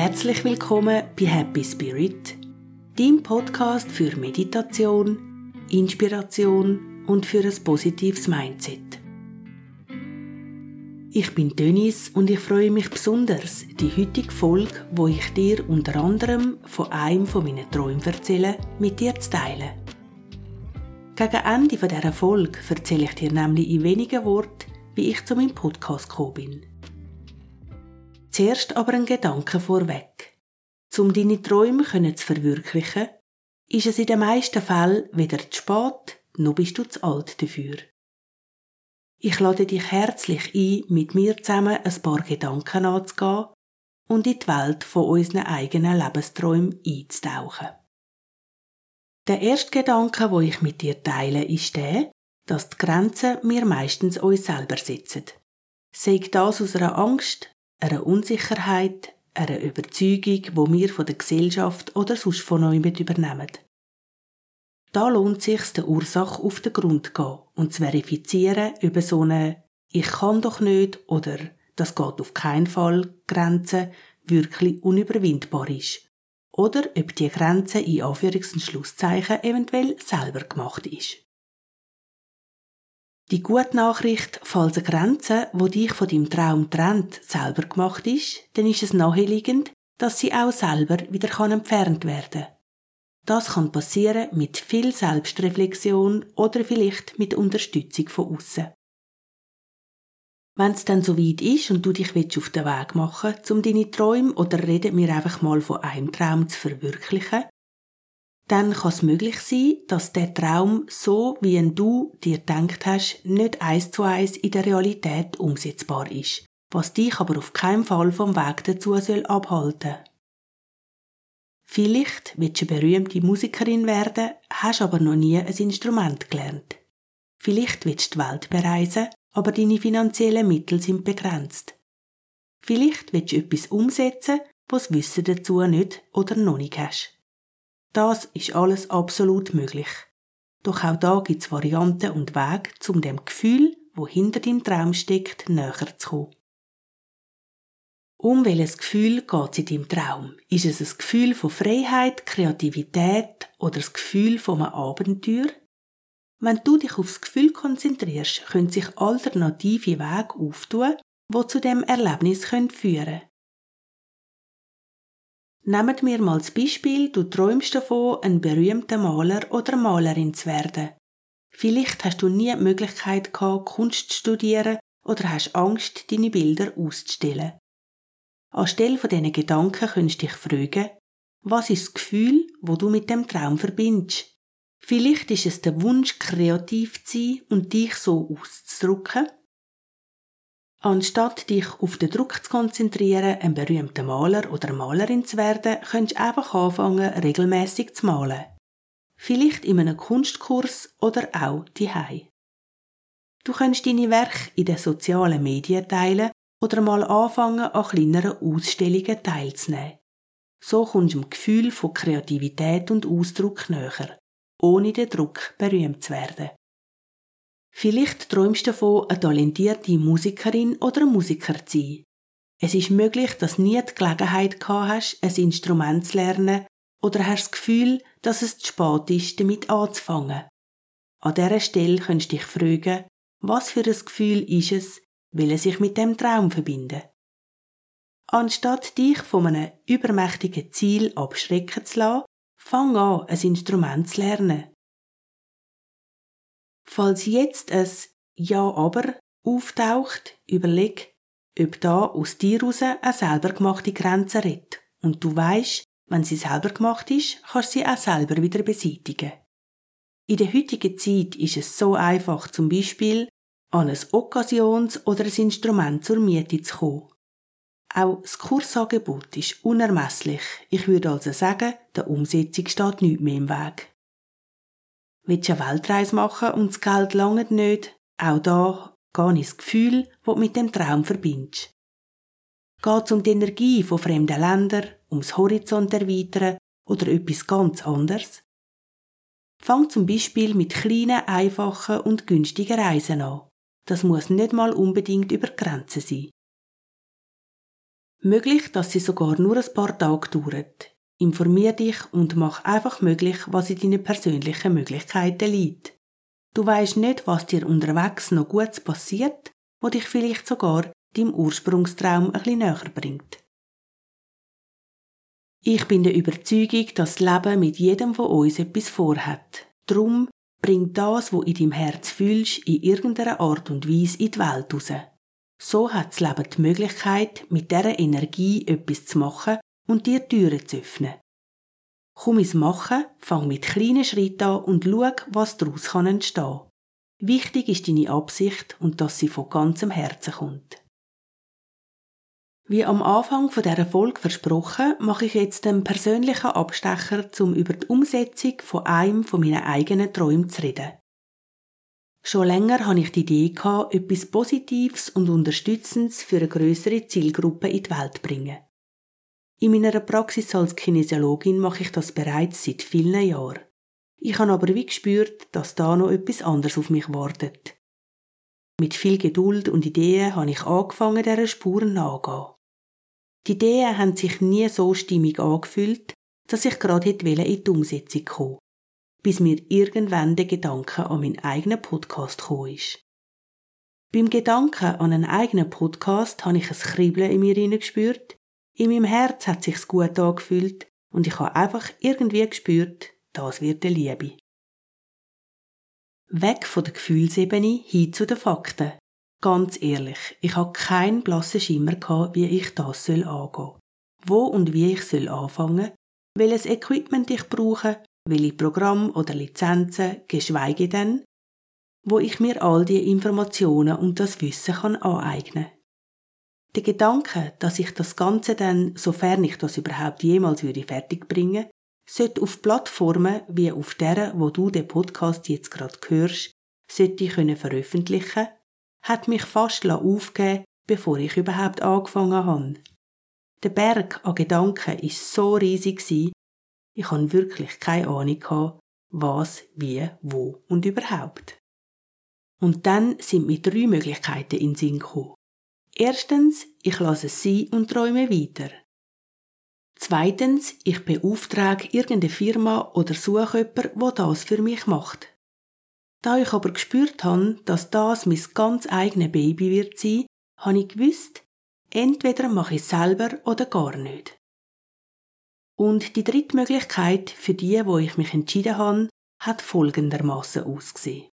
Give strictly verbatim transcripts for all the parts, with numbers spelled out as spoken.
Herzlich willkommen bei Happy Spirit, deinem Podcast für Meditation, Inspiration und für ein positives Mindset. Ich bin Denise und ich freue mich besonders, die heutige Folge, wo ich dir unter anderem von einem von meinen Träumen erzähle, mit dir zu teilen. Gegen Ende dieser Folge erzähle ich dir nämlich in wenigen Worten, wie ich zu meinem Podcast gekommen bin. Zuerst aber ein Gedanke vorweg. Um deine Träume zu verwirklichen, ist es in den meisten Fällen weder zu spät, noch bist du zu alt dafür. Ich lade dich herzlich ein, mit mir zusammen ein paar Gedanken anzugehen und in die Welt von unseren eigenen Lebensträumen einzutauchen. Der erste Gedanke, den ich mit dir teile, ist der, dass die Grenzen wir meistens uns selber setzen. Sei das aus einer Angst, einer Unsicherheit, einer Überzeugung, die wir von der Gesellschaft oder sonst von jemandem übernehmen. Da lohnt es sich, der Ursache auf den Grund zu gehen und zu verifizieren, ob so eine «Ich kann doch nicht» oder «Das geht auf keinen Fall» Grenze wirklich unüberwindbar ist. Oder ob die Grenze in Anführungs- und Schlusszeichen eventuell selber gemacht ist. Die gute Nachricht, falls eine Grenze, die dich von deinem Traum trennt, selber gemacht ist, dann ist es naheliegend, dass sie auch selber wieder entfernt werden kann. Das kann passieren mit viel Selbstreflexion oder vielleicht mit Unterstützung von außen. Wenn es dann soweit ist und du dich auf den Weg machen willst, um deine Träume oder reden wir einfach mal von einem Traum zu verwirklichen, dann kann es möglich sein, dass der Traum, so wie ihn du dir gedacht hast, nicht eins zu eins in der Realität umsetzbar ist, was dich aber auf keinen Fall vom Weg dazu soll abhalten. Vielleicht willst du eine berühmte Musikerin werden, hast aber noch nie ein Instrument gelernt. Vielleicht willst du die Welt bereisen, aber deine finanziellen Mittel sind begrenzt. Vielleicht willst du etwas umsetzen, was das Wissen dazu nicht oder noch nicht hast. Das ist alles absolut möglich. Doch auch da gibt es Varianten und Wege, um dem Gefühl, wo hinter deinem Traum steckt, näher zu kommen. Um welches Gefühl geht es in deinem Traum? Ist es ein Gefühl von Freiheit, Kreativität oder das Gefühl von einem Abenteuer? Wenn du dich auf das Gefühl konzentrierst, können sich alternative Wege auftun, die zu dem Erlebnis führen können. Nehmen wir mal das Beispiel, du träumst davon, ein berühmter Maler oder Malerin zu werden. Vielleicht hast du nie die Möglichkeit gehabt, Kunst zu studieren oder hast Angst, deine Bilder auszustellen. Anstelle von diesen Gedanken könntest du dich fragen, was ist das Gefühl, das du mit dem Traum verbindest? Vielleicht ist es der Wunsch, kreativ zu sein und dich so auszudrücken. Anstatt dich auf den Druck zu konzentrieren, ein berühmter Maler oder Malerin zu werden, könntest du einfach anfangen, regelmäßig zu malen. Vielleicht in einem Kunstkurs oder auch daheim. Du könntest deine Werke in den sozialen Medien teilen oder mal anfangen, an kleineren Ausstellungen teilzunehmen. So kommst du dem Gefühl von Kreativität und Ausdruck näher, ohne den Druck, berühmt zu werden. Vielleicht träumst du davon, eine talentierte Musikerin oder ein Musiker zu sein. Es ist möglich, dass du nie die Gelegenheit gehabt hast, ein Instrument zu lernen oder hast das Gefühl, dass es zu spät ist, damit anzufangen. An dieser Stelle könntest du dich fragen, was für ein Gefühl ist es, will es sich mit dem Traum verbinden. Anstatt dich von einem übermächtigen Ziel abschrecken zu lassen, fang an, ein Instrument zu lernen. Falls jetzt ein «Ja, aber» auftaucht, überleg, ob da aus dir heraus eine selber gemachte Grenze redet und du weisst, wenn sie selber gemacht ist, kannst du sie auch selber wieder beseitigen. In der heutigen Zeit ist es so einfach, zum Beispiel an ein Okkasions- oder ein Instrument zur Miete zu kommen. Auch das Kursangebot ist unermesslich. Ich würde also sagen, der Umsetzung steht nichts mehr im Weg. Willst du eine Weltreise machen und das Geld langt nicht? Auch da geh ins Gefühl, das du mit dem Traum verbindest. Geht es um die Energie von fremden Ländern, ums Horizont erweitern oder etwas ganz anderes? Fang zum Beispiel mit kleinen, einfachen und günstigen Reisen an. Das muss nicht mal unbedingt über die Grenzen sein. Möglich, dass sie sogar nur ein paar Tage dauert. Informier dich und mach einfach möglich, was in deinen persönlichen Möglichkeiten liegt. Du weisst nicht, was dir unterwegs noch Gutes passiert, was dich vielleicht sogar deinem Ursprungstraum ein bisschen näher bringt. Ich bin der Überzeugung, dass das Leben mit jedem von uns etwas vorhat. Drum bring das, was in deinem Herz fühlst, in irgendeiner Art und Weise in die Welt raus. So hat das Leben die Möglichkeit, mit dieser Energie etwas zu machen und dir Türen zu öffnen. Komm ins Machen, fang mit kleinen Schritten an und schau, was daraus entstehen kann. Wichtig ist deine Absicht und dass sie von ganzem Herzen kommt. Wie am Anfang dieser Folge versprochen, mache ich jetzt einen persönlichen Abstecher, um über die Umsetzung von einem meiner eigenen Träume zu reden. Schon länger hatte ich die Idee, etwas Positives und Unterstützendes für eine grössere Zielgruppe in die Welt zu bringen. In meiner Praxis als Kinesiologin mache ich das bereits seit vielen Jahren. Ich habe aber wie gespürt, dass da noch etwas anderes auf mich wartet. Mit viel Geduld und Ideen habe ich angefangen, dieser Spur nachzugehen. Die Ideen haben sich nie so stimmig angefühlt, dass ich gerade in die Umsetzung kommen wollte, bis mir irgendwann der Gedanke an meinen eigenen Podcast gekommen ist. Beim Gedanken an einen eigenen Podcast habe ich ein Kribbeln in mir hineingespürt, in meinem Herz hat sich's gut angefühlt und ich habe einfach irgendwie gespürt, das wird eine Liebe. Weg von der Gefühlsebene hin zu den Fakten. Ganz ehrlich, ich habe keinen blassen Schimmer gehabt, wie ich das soll angehen. Wo und wie ich soll anfangen, welches Equipment ich brauche, welche Programme oder Lizenzen, geschweige denn, wo ich mir all die Informationen und das Wissen kann aneignen. Der Gedanke, dass ich das Ganze dann, sofern ich das überhaupt jemals würde fertigbringen, sollte auf Plattformen wie auf der, wo du den Podcast jetzt gerade hörst, sollte ich können veröffentlichen, hat mich fast aufgegeben, bevor ich überhaupt angefangen habe. Der Berg an Gedanken war so riesig, ich hatte wirklich keine Ahnung, was, wie, wo und überhaupt. Und dann sind mir drei Möglichkeiten in den Sinn gekommen. Erstens, ich lasse es sein und träume weiter. Zweitens, ich beauftrage irgendeine Firma oder suche jemanden, der das für mich macht. Da ich aber gespürt habe, dass das mein ganz eigenes Baby wird sein, habe ich gewusst, entweder mache ich es selber oder gar nicht. Und die dritte Möglichkeit, für die, wo ich mich entschieden habe, hat folgendermaßen ausgesehen.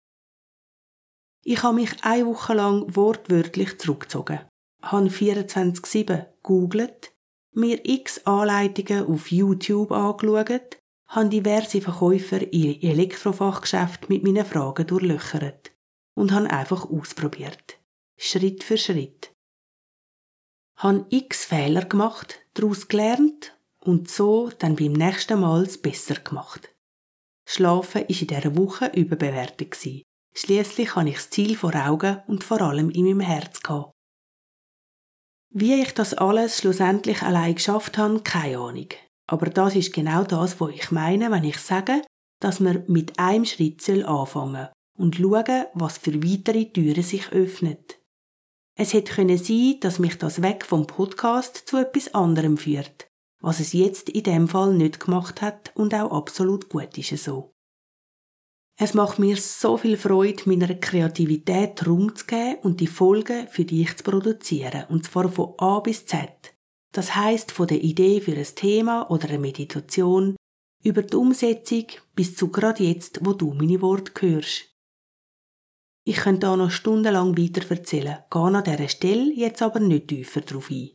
Ich habe mich eine Woche lang wortwörtlich zurückgezogen, habe vierundzwanzig sieben gegoogelt, mir x Anleitungen auf YouTube angeschaut, habe diverse Verkäufer in Elektrofachgeschäften mit meinen Fragen durchlöchert und habe einfach ausprobiert. Schritt für Schritt. Habe x Fehler gemacht, daraus gelernt und so dann beim nächsten Mal es besser gemacht. Schlafen war in dieser Woche überbewertet. Schliesslich hatte ich das Ziel vor Augen und vor allem in meinem Herz gehabt. Wie ich das alles schlussendlich allein geschafft habe, keine Ahnung. Aber das ist genau das, was ich meine, wenn ich sage, dass man mit einem Schritt anfangen soll und schauen, was für weitere Türen sich öffnen. Es hätte können sein, dass mich das weg vom Podcast zu etwas anderem führt, was es jetzt in dem Fall nicht gemacht hat und auch absolut gut ist so. Es macht mir so viel Freude, meiner Kreativität Raum zu geben und die Folgen für dich zu produzieren, und zwar von A bis Z. Das heisst, von der Idee für ein Thema oder eine Meditation, über die Umsetzung bis zu gerade jetzt, wo du meine Worte hörst. Ich könnte da noch stundenlang weiter erzählen, gehe an dieser Stelle jetzt aber nicht tiefer drauf ein.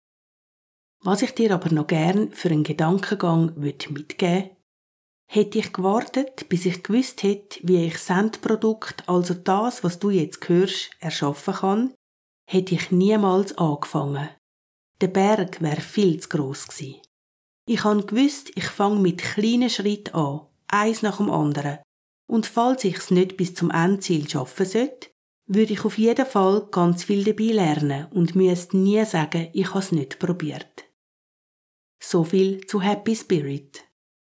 Was ich dir aber noch gern für einen Gedankengang mitgeben will, hätte ich gewartet, bis ich gewusst hätte, wie ich das Endprodukt, also das, was du jetzt hörst, erschaffen kann, hätte ich niemals angefangen. Der Berg wäre viel zu gross gewesen. Ich habe gewusst, ich fange mit kleinen Schritten an, eins nach dem anderen. Und falls ich es nicht bis zum Endziel schaffen sollte, würde ich auf jeden Fall ganz viel dabei lernen und müsste nie sagen, ich habe es nicht probiert. So viel zu Happy Spirit.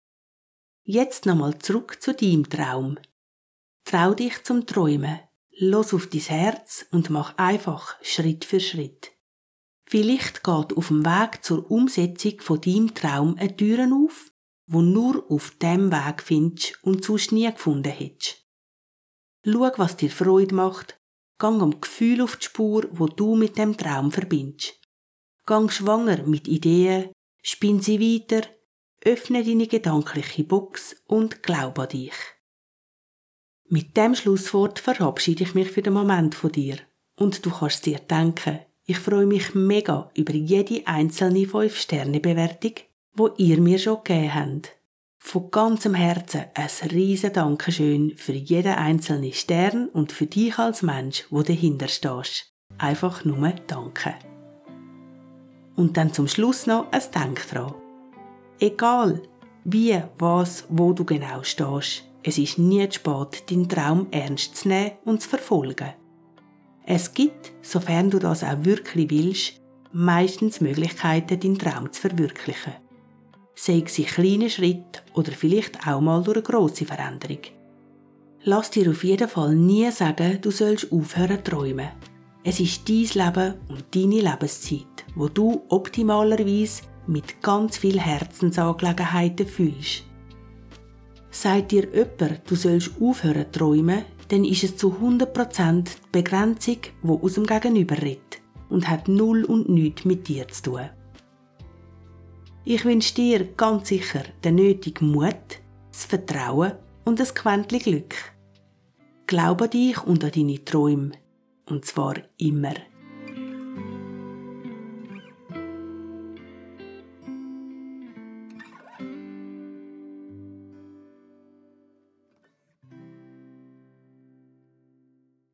Jetzt nochmal zurück zu deinem Traum. Trau dich zum Träumen, los auf dein Herz und mach einfach Schritt für Schritt. Vielleicht geht auf dem Weg zur Umsetzung von deinem Traum eine Tür auf, wo nur auf dem Weg findest und sonst nie gefunden hättest. Schau, was dir Freude macht, gang am Gefühl auf die Spur, wo du mit dem Traum verbindest. Gang schwanger mit Ideen, spinn sie weiter, öffne deine gedankliche Box und glaub an dich. Mit dem Schlusswort verabschiede ich mich für den Moment von dir und du kannst dir denken, ich freue mich mega über jede einzelne fünf Sterne Bewertung, wo ihr mir schon gegeben habt. Von ganzem Herzen ein riesen Dankeschön für jeden einzelnen Stern und für dich als Mensch, wo dahinter stehst. Einfach nur Danke. Und dann zum Schluss noch ein Denk dran. Egal, wie, was, wo du genau stehst, es ist nie zu spät, deinen Traum ernst zu nehmen und zu verfolgen. Es gibt, sofern du das auch wirklich willst, meistens Möglichkeiten, deinen Traum zu verwirklichen. Sei es in kleinen Schritten oder vielleicht auch mal durch eine grosse Veränderung. Lass dir auf jeden Fall nie sagen, du sollst aufhören zu träumen. Es ist dein Leben und deine Lebenszeit, wo du optimalerweise mit ganz viel Herzensangelegenheiten fühlst. Sagt dir jemand, du sollst aufhören zu träumen, dann ist es zu hundert Prozent die Begrenzung, die aus dem Gegenüber redet und hat null und nichts mit dir zu tun. Ich wünsche dir ganz sicher den nötigen Mut, das Vertrauen und ein Quäntchen Glück. Glaube an dich und an deine Träume. Und zwar immer.